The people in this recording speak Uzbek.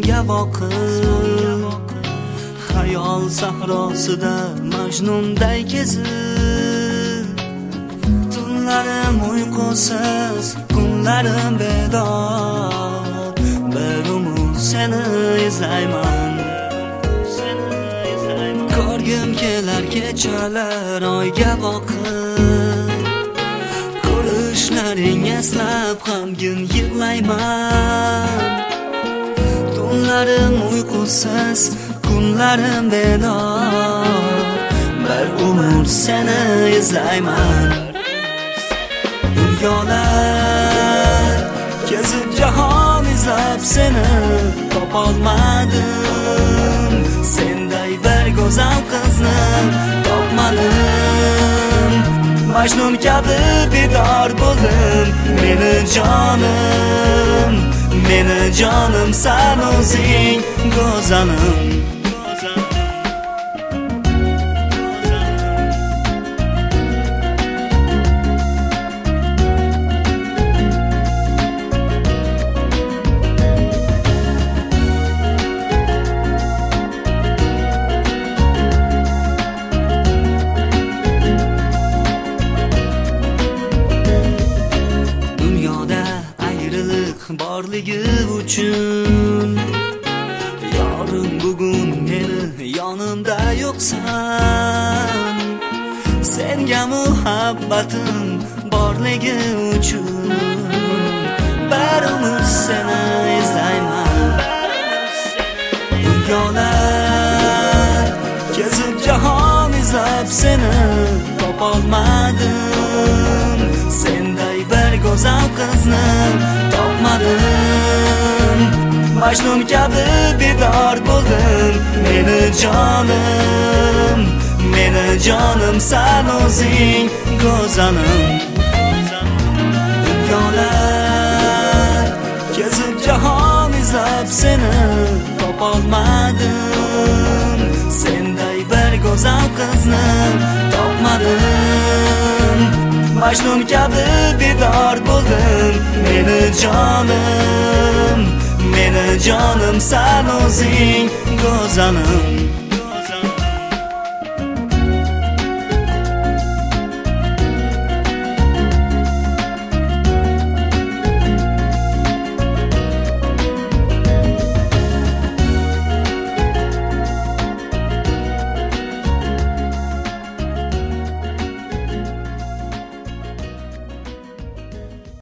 osmonga boqib xayol sahrosida majnunday kezib tunlarim uyqusiz kunlarim bedor bir umr seni izlayman ko'rgim kelar kechalar oyga boqib ko'rishlaring eslab g'amgin yig'layman tunlarim uyqusiz kunlarim bedor bir umr seni izlayman dunyolar kezib jahon izlab seni topolmadim senday bir go'zal qizni topmadim Majnun kabi bedor bo'ldim meni jonim sen o'zing go'zalim borligi uchun yorim bugun meni yonimda yo'qsan senga muhabbatim borligi uchun bir umr seni izlayman dunyolar kezib jahon izlab seni topolmadim senday bir go'zal qizni topmadim Majnun kabi bedor bo'ldim meni jonim sen o'zing go'zalim dunyolar kezib jahon izlab seni topolmadim senday bir go'zal qizni topmadim Majnun kabi bedor bo'ldim meni jonim sen o'zing go'zalim